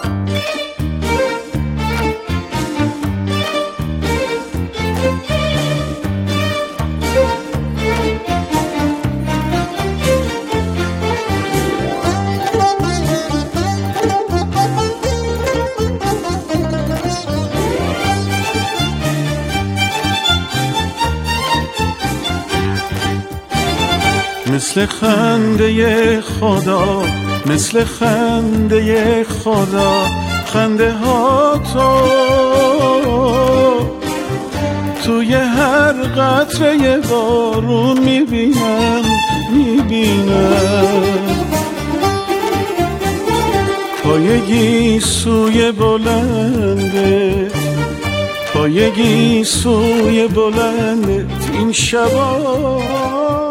مثل خنده خدا، مثل خنده خدا، خنده ها توی هر قطره بارون میبینم. پای گیسوی بلنده، پای گیسوی بلندت این شبا